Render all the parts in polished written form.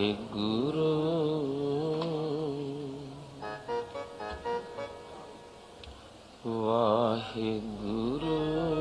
वाहिगुरु वाहिगुरु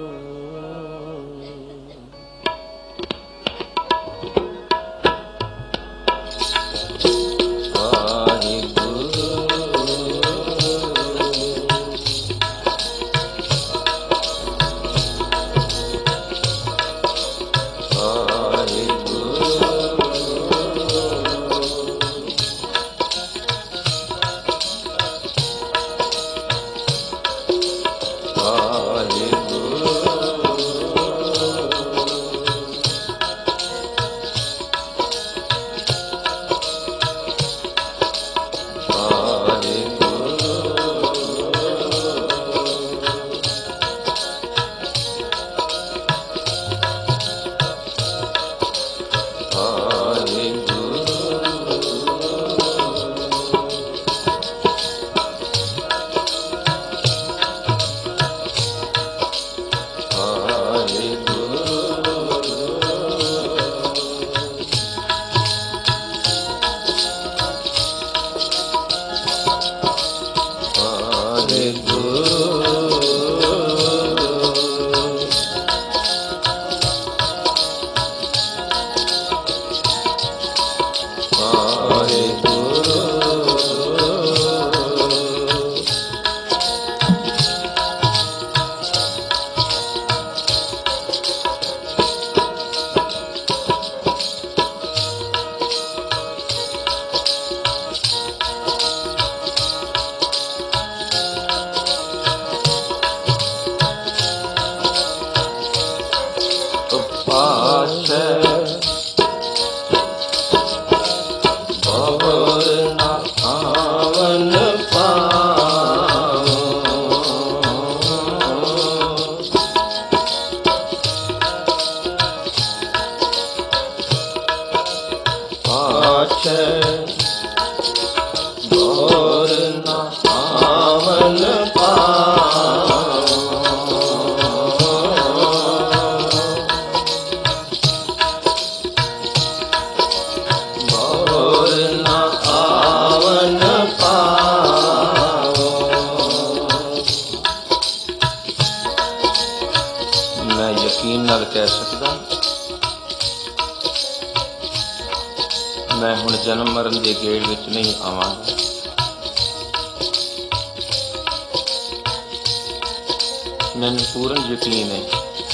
मैं हुण जन्म मरण के गेड़ विच नहीं आवांगा। मैनूं पूर्ण यकीन है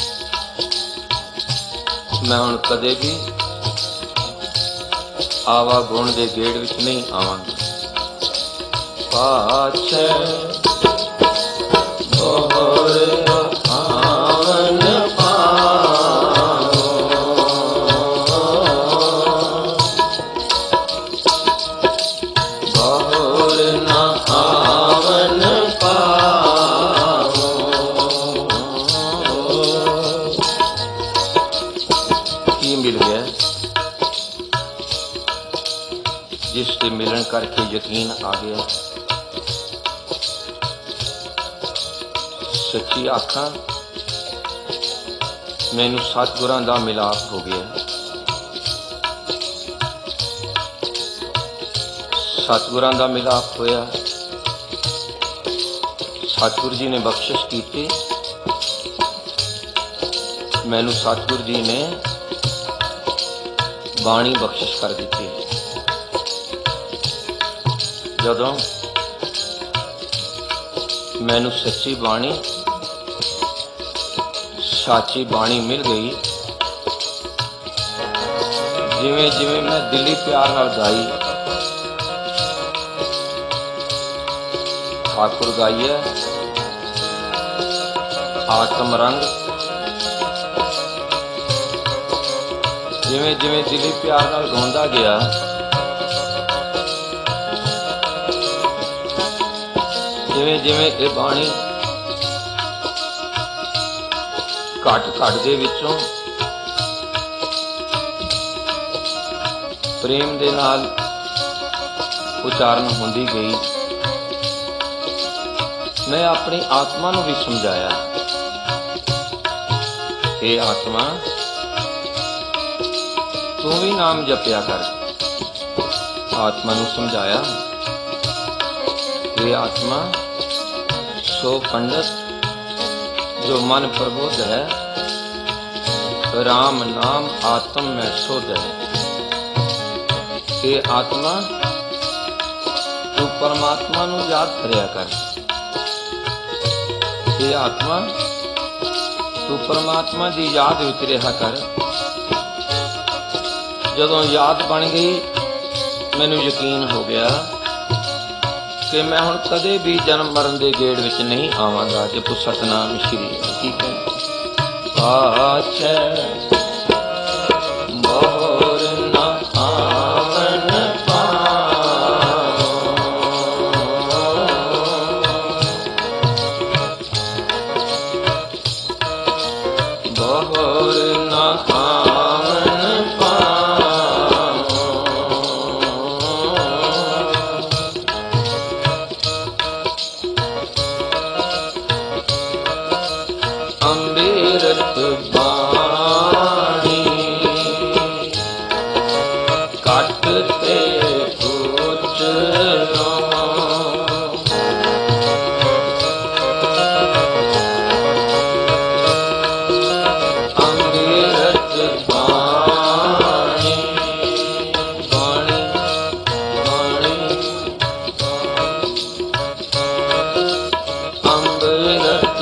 मैं हुण कदे भी आवा गुण के गेड़ विच नहीं आवांगा। पाछे बोर आवन जिसके मिलन करके यकीन आ गया। सच्ची आखा मैनू सतगुरां दा मिलाप हो गया। सतगुरां दा मिलाप होया। सतगुरु जी ने बख्शिश की, मैनू सतगुरु जी ने बाणी बख्शिश कर दी। जदों मैनू सच्ची बाणी साची बाणी मिल गई, जिवें जिवें मैं दिली प्यार नाल गाई, ठाकुर गाइए आत्म रंग, जिवें जिवें दिली प्यार नाल गाउंदा गया, जिवें जिवें ये बाणी घट घट दे विचों प्रेम दे नाल उचारण होंदी गई। मैं अपनी आत्मा नूं भी समझाया, हे आत्मा तू भी नाम जपिया कर, आत्मा नूं समझाया कि आत्मा सो पंडित जो मन प्रबोध है, राम नाम आत्म में शुद्ध है। ये आत्मा तू परमात्मा नूं याद करया कर। ये आत्मा तू परमात्मा की याद विच रहा कर। जदों याद बन गई मैनू यकीन हो गया कि मैं हुण कदे भी जन्म मरण के गेड़ विच नहीं आवांगा। जपो सतनाम श्री। ठीक है। पाछै मोर न आवन मोर न आवन अमृत बाणी कटते उचरो अमृत बाणी बाणी बाणी अमृत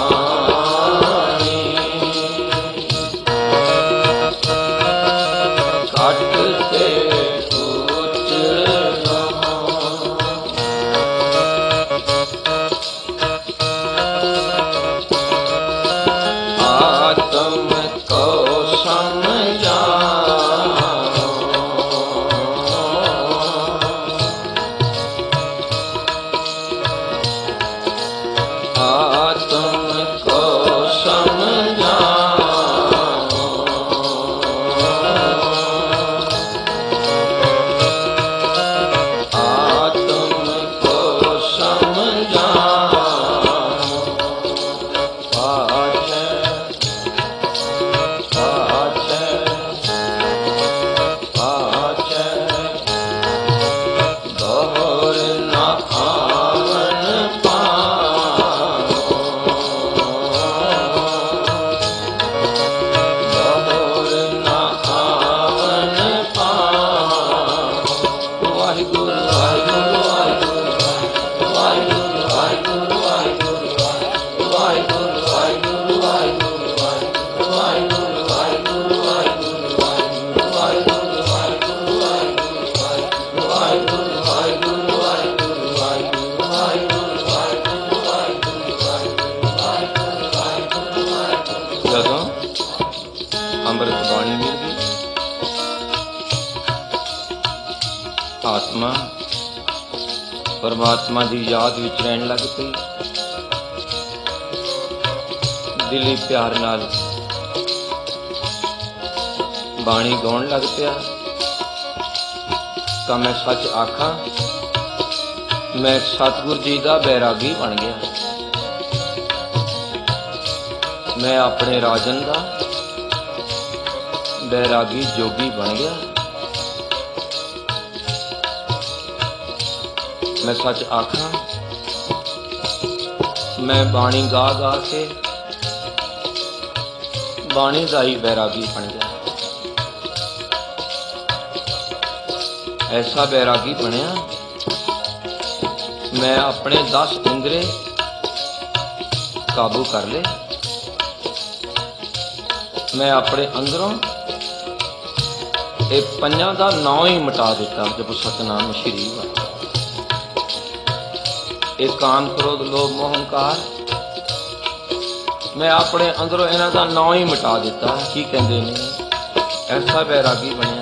बाणी कटते उचरो आत्म को समझाओ आत्म को समझाओ आत्म को समझाओ पाछै पाछै पाछै दोहर न आवन पाओ दोहर न आवन पाओ। वाहिगुरू वाहिगुरू वाहिगुरू वाहिगुरू वाहिगुरू वाहिगुरू वाहिगुरू वाहिगुरू वाहिगुरू वाहिगुरू वाहिगुरू वाहिगुरू वाहिगुरू वाहिगुरू वाहिगुरू वाहिगुरू वाहिगुरू। जदों अमृत बाणी मिल गई आत्मा परमात्मा की याद विच रहन लग पई। दिली प्यार नाल बाणी गाउण लग पिया। तां मैं सच आखां मैं सतगुर जी का बैरागी बन गया। मैं अपने राजन का बैरागी जोगी बन गया। मैं सच आखां मैं बाणी गा गा के बाणी का ही बैरागी बन गया। ऐसा बैरागी बनया मैं अपने 10 इंद्रे काबू कर ले। मैं अपने अंदरों ये पंजां दा नाम ही मिटा दिता। जब सतनाम श्री एक काम क्रोध लोभ मोह हंकार मैं अपने अंदरों इन्हां दा नाम ही मिटा दिता। की कहंदे ने ऐसा बैरागी बनया।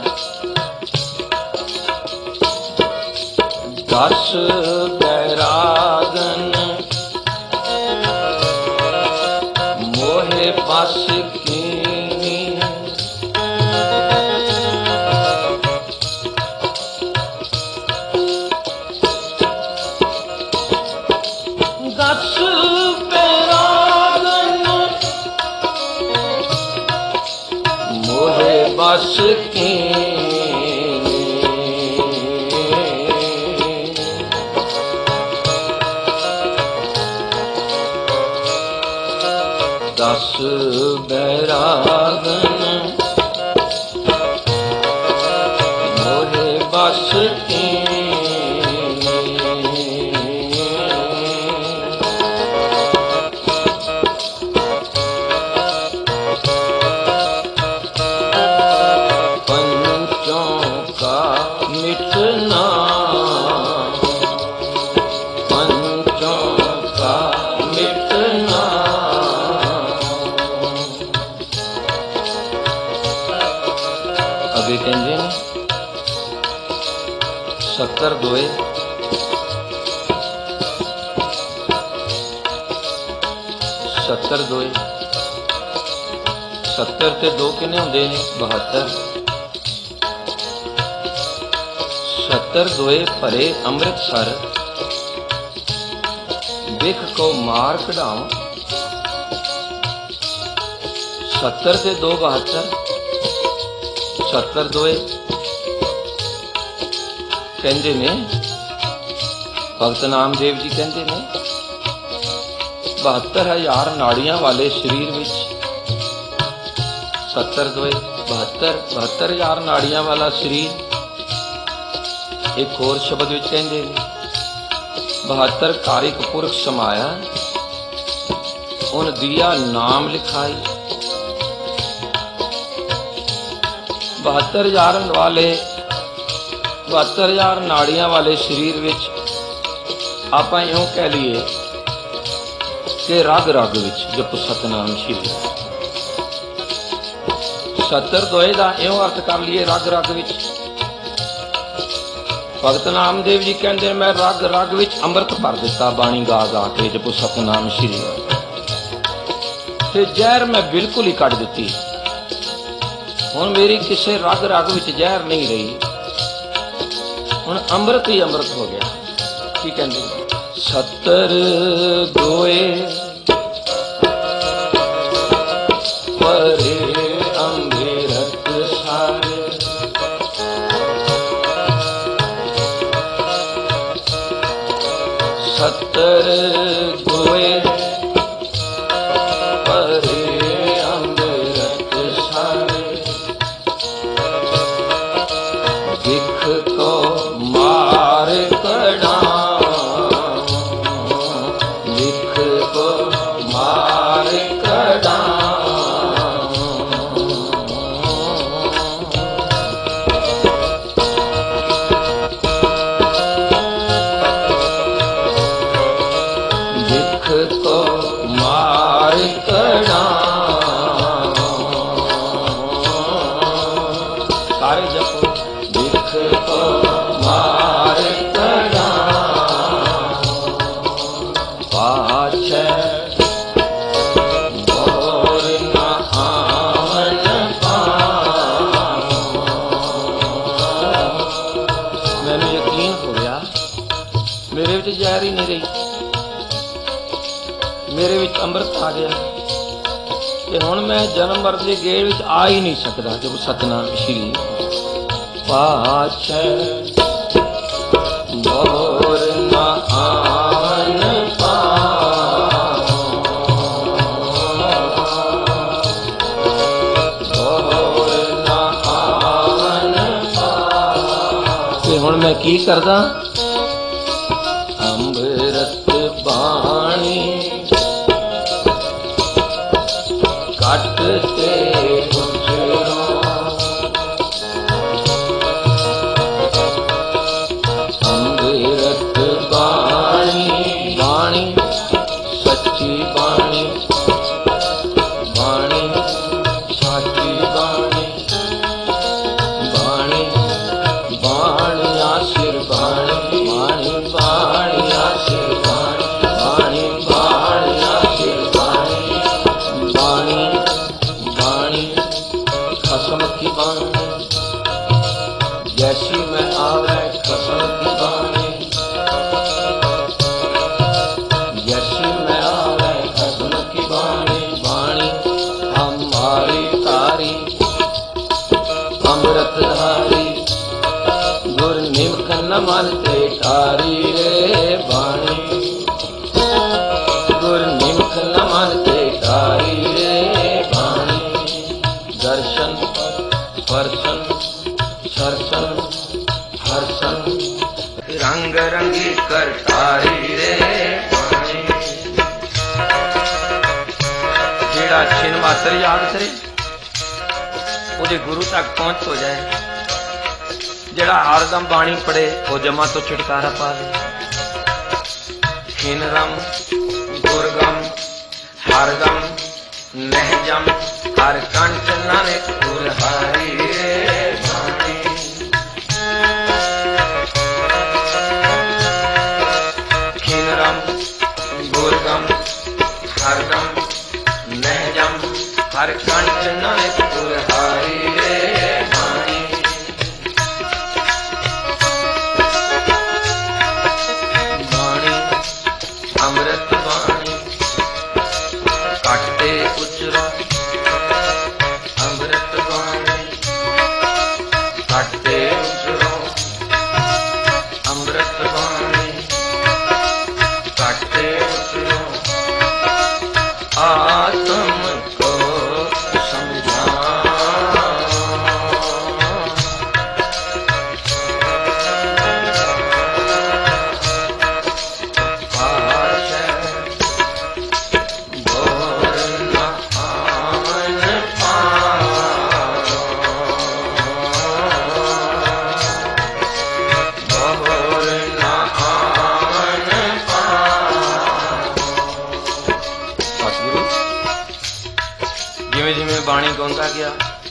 10 बैरागन मोहे बस कीनी। 10 बैरागन मोहे बस कीनी। बैरागन मोहे बस की सत्तर दोए सत्तर ते दो किन्ने होंदे ने 72 सत्तर दोए भरे अमृतसर बिख को मार कढ़ाओ 70 ते 2 72 70 दोए कहते ने भगत नामदेव जी कहते ने 72,000 नाड़ियां वाले शरीर विच 70 दोए 72,000 नाड़ियां वाला शरीर। एक होर शब्द विच कहते ने 72 कारिक पुरख समाया उन दिया नाम लिखाई। 72,000 वाले 72,000 नाड़ियां वाले शरीर विच आपां इउं कह लीए कि रग रग विच जपो सतनाम श्री। 70 दोए दा इउं अर्थ कर लीए रग रग विच। भगत नामदेव जी कहंदे मैं रग रग विच अमृत भर दिता बाणी गा गा के जपो सतनाम श्री ते जहर मैं बिल्कुल ही कट दिती। हुण मेरी किसी रग रग विच जहर नहीं रही, हुण अमृत ही अमृत हो गया। की कहते 70 दोए परे अमृत सारे 70 दोए परे अमृत सारे दिख को मार कड़ा लिख को मार कड़ा लिख को मार कड़ा सारे जपो लिख को मार कड़ा पाछे बोर न आवन मैंने यकीन हो गया मेरे विच जहर ही नहीं रही, मेरे विच अमृत आ गया ते हुण मैं जन्म मरण दे गेड़ विच आ ही नहीं सकदा जब सतनाम श्री। पाछे बोर न आवन बोर न आवन ते हुण मैं की करदा अमृत बाणी कटते गुजरो अमृत बाणी बाणी सच्ची बाणी बाणी साची बाणी बाणी बाणी आशिर बाणी बाणी बाणी आशिर बाणी बाणी बाणी आशिर बाणी बाणी बाणी खसम की बाणी जैसी मैं आवे खसम की बाणी जैसी मैं आवे खसम की बाणी बाणी हमारी तारी अमृत धारी गुर निमक न मानते तारी रे बाणी गुर निमक न मानते तारी रे बाणी परसन सरसन हरसन रंग रंगी करतारी रे पानी। जेड़ा छिन मात्र याद करे ਉਹਦੇ गुरु तक पहुंच हो जाए। जेड़ा हरदम बाणी पढ़े वो जमा तो छुटकारा पा ले। छिन रम गुरगम हरदम नहजम हर कंठ नानक गुरहारी रे पानी। छिन रम गुरगम हरदम नहजम हर कंठ नानक गुरहारी रे पानी। बाणी अमृत बाणी काटते उचरा अमृत बाणी काटते उचरा अमृत बाणी काटते उचरा आत्म को समझा। बाणी गाउंदा गया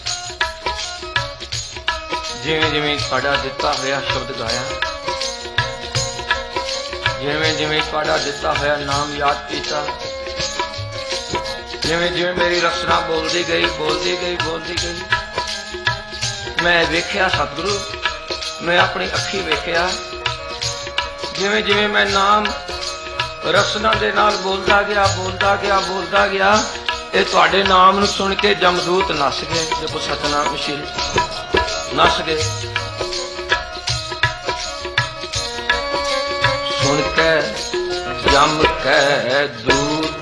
जिवें जिवें तुहाडा दिता होया शब्द गाया, जिवें जिवें तुहाडा दिता होया नाम याद किया, जिवें जिवें मेरी रचना बोलती गई बोलती गई बोलती गई। मैं वेख्या सतगुरु, मैं अपनी अखी वेख्या जिवें जिवें मैं नाम रचना दे नाल बोलता गया बोलता गया बोलता गया। ये तुहाडे नाम नूं सुन के जमदूत नस गए। देखो सतनाम श्री नस गए सुन के जम के दूत।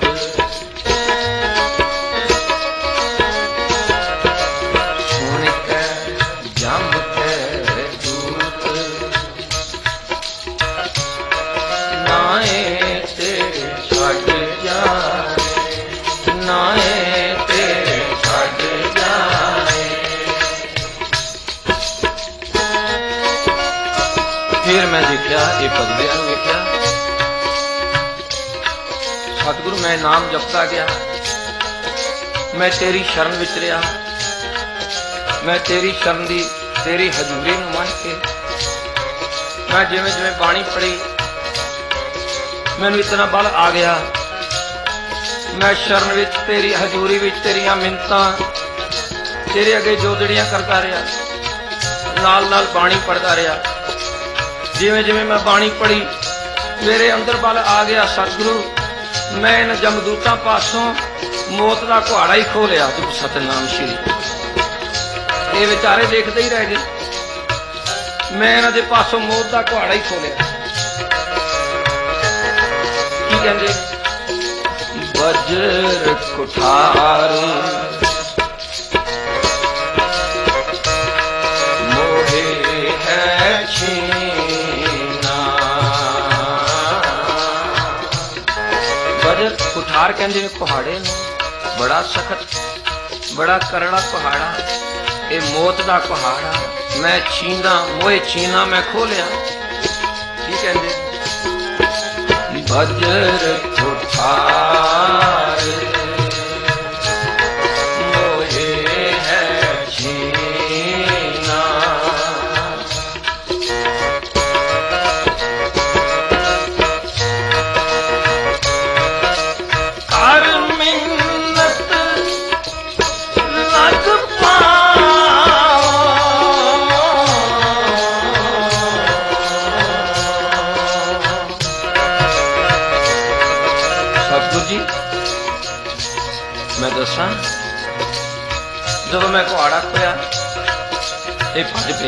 सुन के जम के दूत नाए तेरे छड़ जाए नाए तेरे छड़ जाए। फिर मैं देखा ये पगड़िया देखा सतगुरु मैं नाम जपता गया। मैं तेरी शरण विच रहा, मैं तेरी शरण दी तेरी हजूरी नूं मन के मैं जिवें जिवें बाणी पढ़ी मैनूं इतना बल आ गया। मैं शरण विच तेरी हजूरी विच तेरियां मिन्नतां तेरे अगे जोदड़ियां करता रहा, नाल नाल बाणी पढ़ता रहा। जिवें जिवें मैं बाणी पढ़ी मेरे अंदर बल आ गया। सतगुरु मैं इन जमदूतां पासों मौत का कुहाड़ा ही खो लिया। तू सतनाम श्री ये बेचारे देखते ही रह गए। मैं इन्हां दे पासों मौत का कुहाड़ा ही खो लिया। की कहंदे वज्र कुठार मोहे है छीना। वज्र कुठार कहंदे ने कुहाड़े ने बड़ा सख्त बड़ा करड़ा कुहाड़ा। ये मौत का कुहाड़ा मैं छीना मोहे छीना मैं खोलिया। की कहंदे वज्र कुठार मोहे है छीना। कर मिन्नत लग मैं दसा जब मैं कुहाड़ा खोया ये भज पे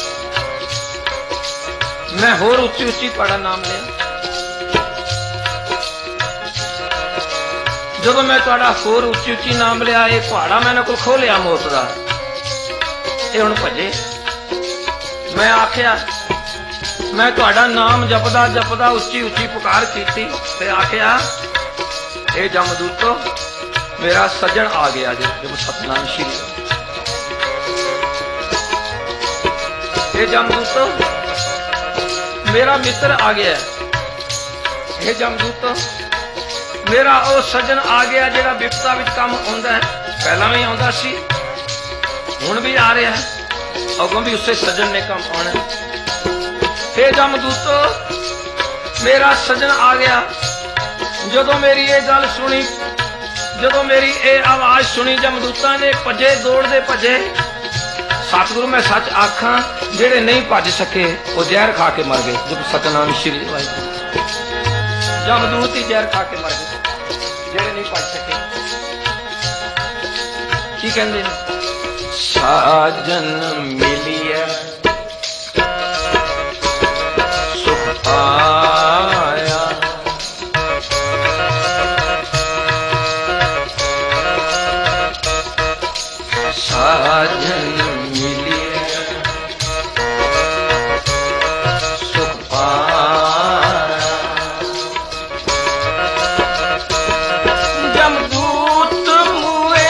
मैं होर उच्ची उच्ची पढ़ा नाम लिया। जब मैं तुहाडा होर उच्ची उच्ची नाम लिया ये कुहाड़ा मैंने को खोलिया मौत का। ਇਹ ਹੁਣ ਭੱਜੇ। मैं आख्या मैं तुहाडा नाम जपदा जपदा उच्ची उच्ची पुकार की ते आख्या ए जमदूतो मेरा सज्जन आ गया जी। जब सतनाम श्री ए जमदूतो मेरा मित्र आ गया। ए जमदूतो मेरा ओ सज्जन आ गया जेड़ा विपता विच काम आउंदा है। पहला भी आउंदा सी हुण भी आ रहा है, अगों भी उससे सज्जन ने कम आना। हे जमदूतो मेरा सज्जन आ गया। जदों मेरी ये गल सुनी, जदों मेरी ये आवाज सुनी, जमदूता ने भजे, दौड़ते भजे। सतगुरु मैं सच आखा जेड़े नहीं भज सके वो जहर खा के मर गए। जब सतनाम श्री वाहिगुरू जमदूत ही जहर खा के मर गए जेड़े नहीं भज सके। की कहते हैं साजन मिलिया सुख आया। साजन मिलिया सुख आया। जमदूत मुए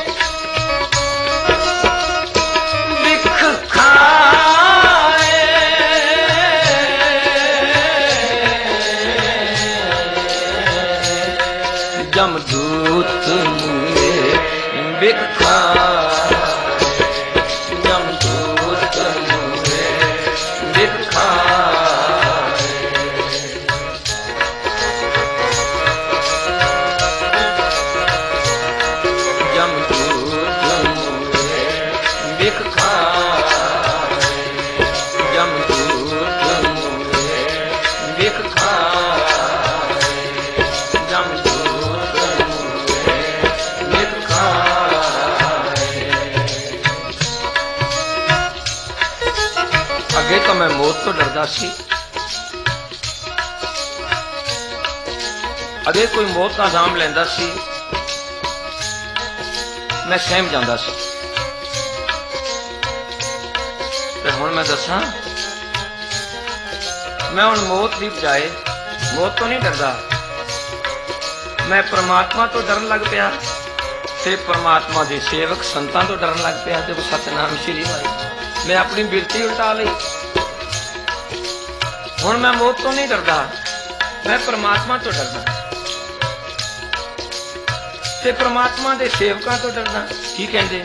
जमदूत मुए बिखा। जमदूत मुए बिखा। जमदूत मुए बिखा। जमदूत मुए बिखा। अगे तो मैं मौत तो डरदा सी, अगे कोई मौत का नाम लैंदा सी मैं सहम जांदा सी। ते हुण मैं दसां मैं हुण मौत की बजाए मौत तो नहीं डरदा, मैं परमात्मा तो डरन लग पिया ते परमात्मा दे सेवक संतां तो डरन लग पिया। जब सतनाम श्री वाहिगुरू मैं अपनी बिरती उल्टा ली। हुण मैं मौत तो नहीं डरदा, मैं परमात्मा तो डरदा ते परमात्मा दे सेवकां तो डरदा। की कहंदे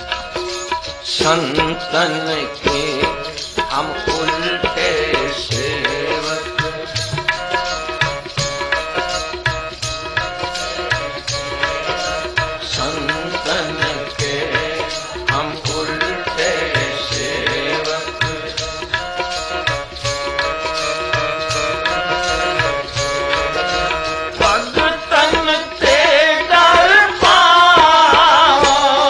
संतन के हम उल्टे सेवक। संतन के हम उल्टे सेवक। भगतन ते डर पाओ।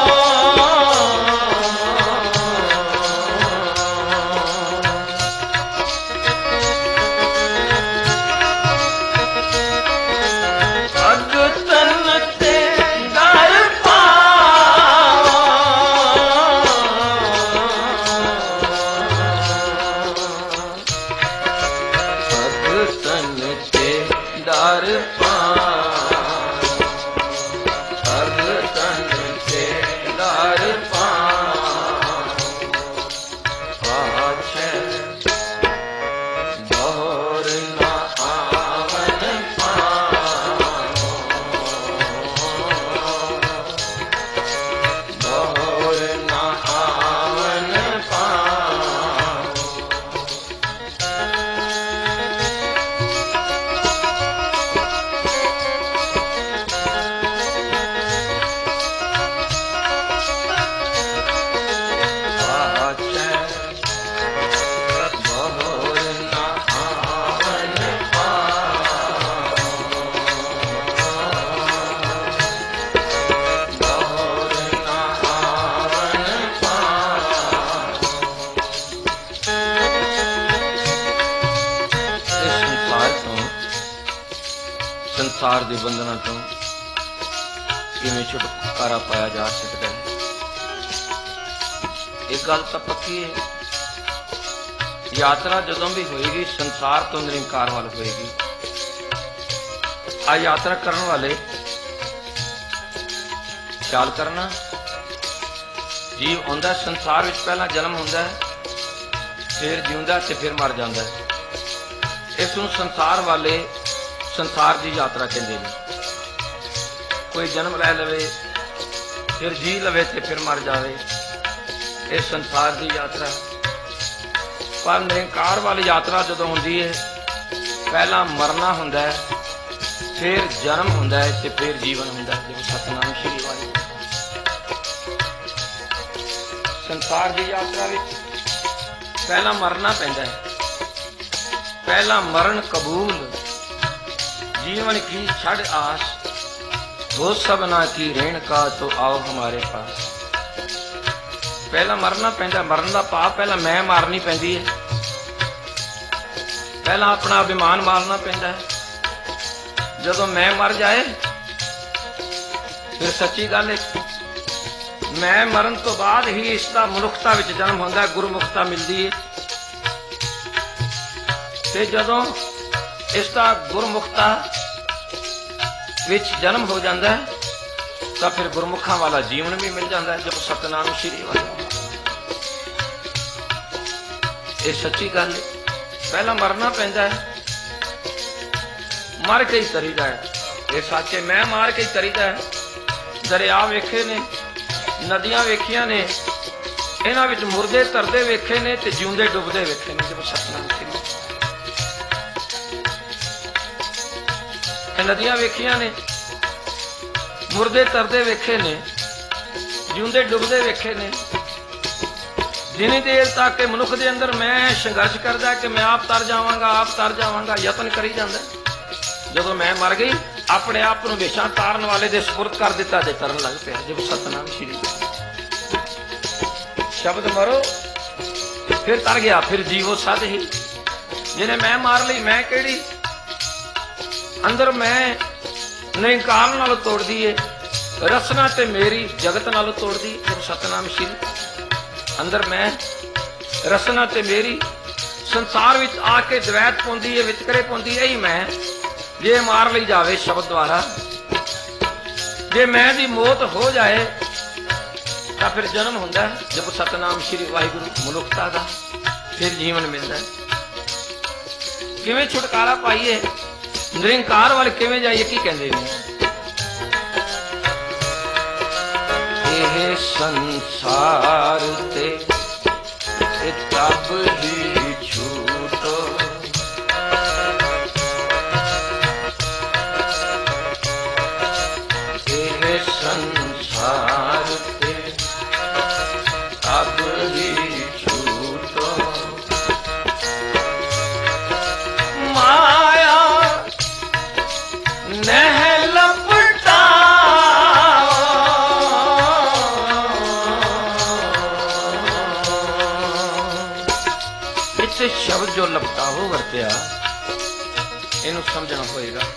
भगतन ते डर पाओ। भगतन ते डर पाओ। भगतन ते डर पाओ। पाछे दौर न आवन पाओ। दौर न आवन पाओ। पाछे दौर न आवन पाओ। दौर न आवन पाओ। इस संसार के बंधना तो किवें छुटकारा पाया जा सकता है। एक गल तो पक्की है, यात्रा जदों भी होएगी संसार तो निरंकार वाल होएगी। आ यात्रा करने वाले ख्याल करना, जीव आंदा संसार विच पहला जन्म हुंदा है, फिर जिउंदा ते फिर मर जांदा है। इस नूं संसार वाले संसार की यात्रा कहंदे ने। कोई जन्म लै लवे फिर जी लवे ते फिर मर जावे, ये संसार की यात्रा। पर निरंकार वाली यात्रा जदों हुंदी है, पहला मरना हुंदा है, फिर जन्म हुंदा है ते फिर जीवन हुंदा है। जिवें सतनाम श्री वाहिगुरू। संसार की यात्रा विच पहला मरना पैंदा है, पहला मरण कबूल, जीवन की छड़ आस, वो सबना की रेण का तो आओ हमारे पास। पहला मरना पैंदा, मरण का पाप पहला मैं मारनी पैंदी है, पहला अपना अभिमान मारना पैंदा है। जदों मैं मर जाए फिर सच्ची गल है, मैं मरण तो बाद ही इसका मनुखता विच जन्म होंदा है, गुरमुखता मिलती है। ते जदों इसका गुरमुखता विच जन्म हो जाता है, तो फिर गुरमुखा वाला जीवन भी मिल जाता है। जब सतनाम श्री वाहिगुरू, ये सच्ची गल है। पहला मरना पैंदा है, मर के ही तरीदा है। ये सच है, मैं मार के ही तरीदा है। दरिया वेखे ने, नदियां वेखियां ने, इन्हां विच मुर्दे तरदे वेखे ने ते जिउंदे डुबदे वेखे ने। जब सतनाम श्री, नदियां वेखियां ने, मुर्दे तरदे वेखे ने, जिउंदे डुबदे वेखे ने। जिनी देर तक के मनुख दे अंदर मैं संघर्ष करदा कि मैं आप तर जावांगा, आप तर जावांगा, यतन करी जांदा। जदों मैं मर गई, अपने आप को हमेशा तारन वाले दे सुपुर्द कर दिता ते तरन लग पिया। जब सतनाम श्री, शब्द मरो फिर तर गया, फिर जीवो सद ही। जिन्हें मैं मार ली, मैं केड़ी अंदर मैं निरंकार नाल तोड़ दी है, रसना ते मेरी जगत नाल तोड़ दी। जब सतनाम श्री, अंदर मैं रसना ते मेरी संसार विच आके द्वैत पाउंदी है, वितकरे पाउंदी है। यही मैं जे मार ली जावे शब्द द्वारा, जे मैं दी मौत हो जाए तो फिर जन्म हुंदा है। जब सतनाम श्री वाहिगुरू, मनुखता का फिर जीवन मिलता है। किवें छुटकारा पाइए, निरंकार वाल किवें जाइए, की कहंदे ने? यह संसार ते तब ही छूटो, यह संसार ते तब ही छूटो। माया नह लपटा, इत्थे शब्द जो लपटावो वरत्या, इनू समझना होएगा।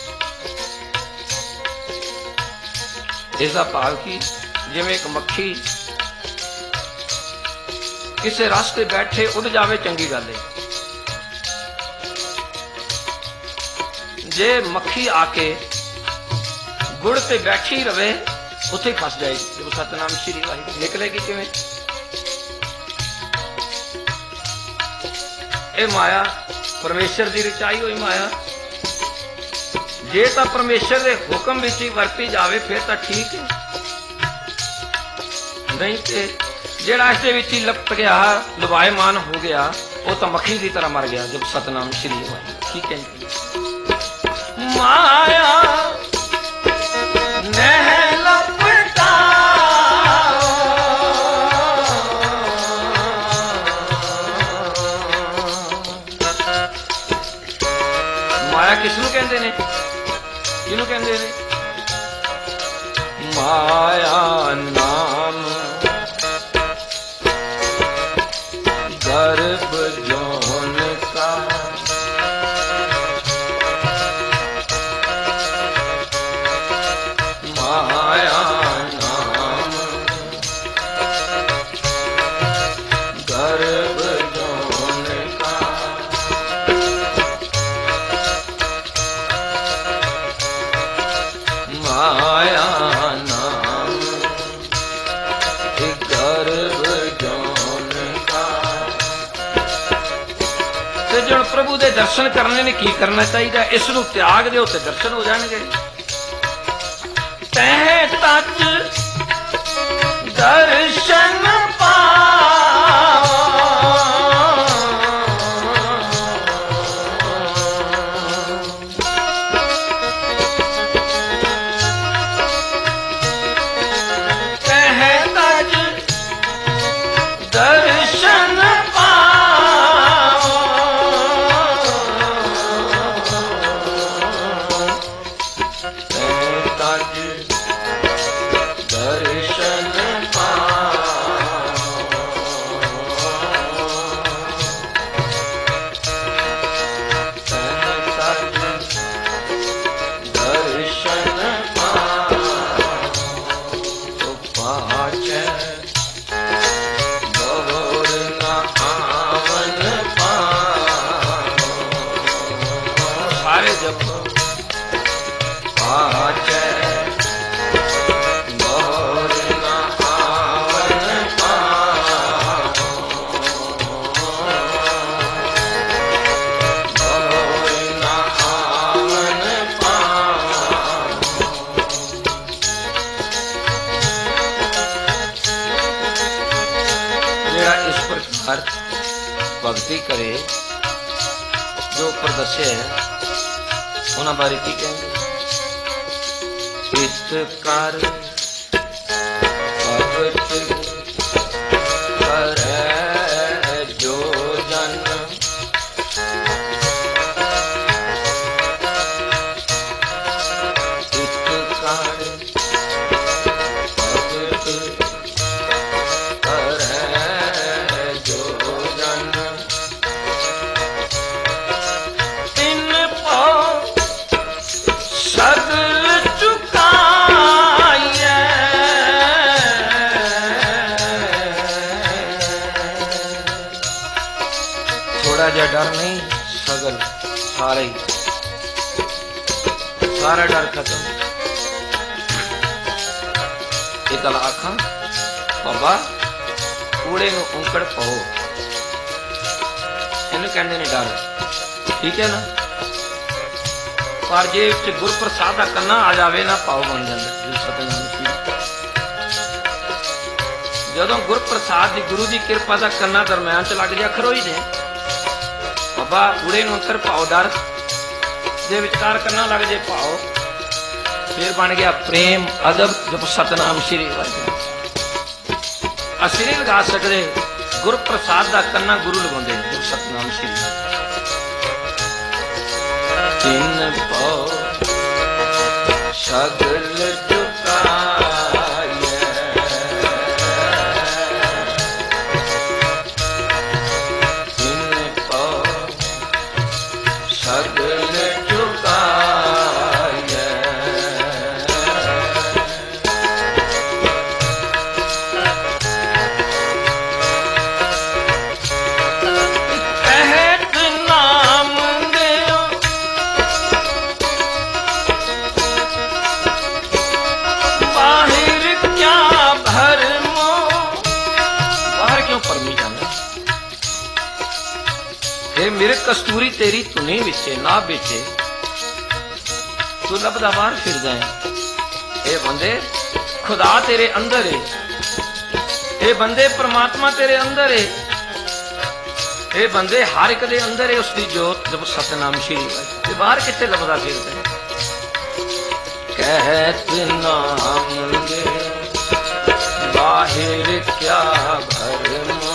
इसका भाव की, जिवें एक मक्खी किसी रास्ते बैठे उड़ जावे, चंगी गल है। जे मक्खी आके गुड़ ते बैठी रवे, उत्थे फस जाएगी। जब सतनाम श्री वाहिगुरू, निकलेगी किवें? ये माया परमेश्वर की रचाई हुई माया। जे तो परमेश्वर के हुक्म विच ही वरती जावे फिर तो ठीक है, नहीं तो जेड़ा इसके विच ही लपट गया, लुभायमान हो गया, वो तो मक्खी की तरह मर गया। जब सतनाम श्री वाहिगुरू, ठीक है। माया नह लपटा, माया किसनू कहंदे ने? किनू कहंदे ने? माया नाम गर्भ जौन का, माया नाम ਜੇ ਹੁਣ ਪ੍ਰਭੂ ਦੇ ਦਰਸ਼ਨ ਕਰਨੇ ਨੇ ਕੀ ਕਰਨਾ ਚਾਹੀਦਾ? ਇਸ ਨੂੰ ਤਿਆਗ ਦਿਓ ਤੇ ਦਰਸ਼ਨ ਹੋ ਜਾਣਗੇ। ਤਹਿ ਤੱਜ ਦਰਸ਼ਨ ਪਾਓ, ਤਹਿ ਤੱਜ ਦਰਸ਼ਨ ਪਾਓ, ਤਹਿ ਤੱਜ ਦਰਸ਼ਨ भगती करे जो ऊपर दसे है उन्होंने बारे की कहेंगे? इत कर भगत करे जो जन, इत कर भगत करे जो जन, सगल चुकाइए। थोड़ा जा डर नहीं, सगल सारे सारा डर खत्म। एक गल आखा बाबा कूड़े में औंकड़ पाओ, इन्हें कहते ने डर, ठीक है ना? पर जे गुरप्रसाद का कन्ना आ जाए ना, भाव बन जाता। जदों गुरप्रसाद की गुरु की कृपा का कन्ना दरम्यान च लग जा खरोई ने, बाबा कूड़े नूं अंतर भाव डर जे विचार करना लग जाए भाव, फिर बन गया प्रेम अदब। जब सतनाम श्री वाहिगुरू असीं नहीं लगा सकते, गुरप्रसाद का कन्ना गुरु लगाते हैं। जब सतनाम श्री तिन पौ सगल चुकाइए, तिन पौ सगल चुकाइए। कहत नाम देओ मेरे कस्तूरी तेरी धुनी विचे ना बेचे, तू लभदा बाहर फिरदा है। ये बंदे खुदा तेरे अंदर है, ये बंदे परमात्मा तेरे अंदर है, ये बंदे हर एक दे अंदर है उसकी जोत। जब सतनाम श्री वाहिगुरू बाहर कितने लभदा फिरदा है? कहत नाम दे बाहिर क्या भरम,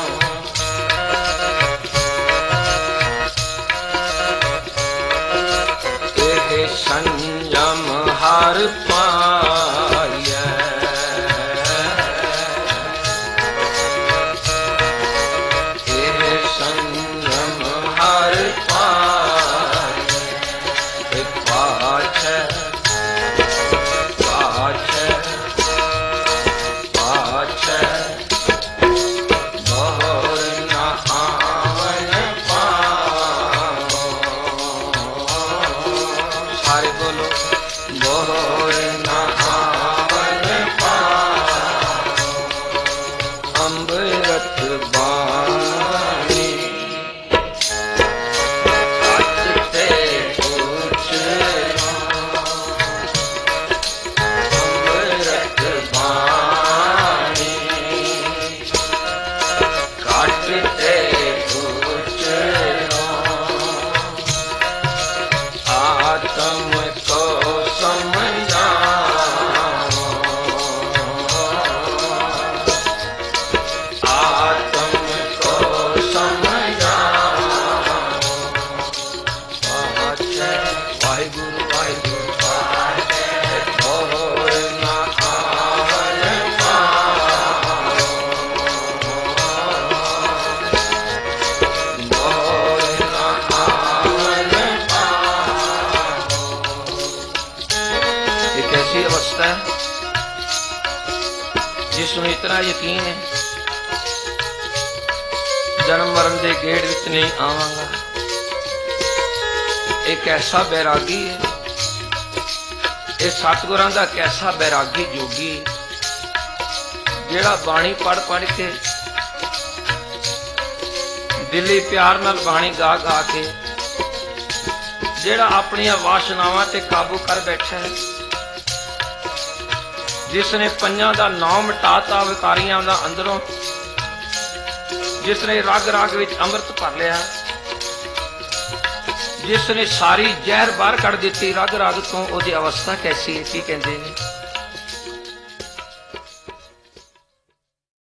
संयम हर पाइए। संयम हर पाइए। पाछे पाछे पाछे जिस नूं इतना यकीन है जन्म मरण के गेड़ विच नहीं आवांगा, एक ऐसा बैरागी है, ये सतगुरां दा कैसा बैरागी जोगी जिहड़ा बाणी पढ़ पढ़ के दिली प्यार नाल बाणी गा गा के जिहड़ा अपनियां वासनावां ते काबू कर बैठा है, जिसने पंजां दा नाम मिटाता विकारियां दा अंदरों, जिसने रग रग विच अमृत भर लिया, जिसने सारी जहर बाहर कढ़ दी रग रग तो, उसकी अवस्था कैसी है? की कहते हैं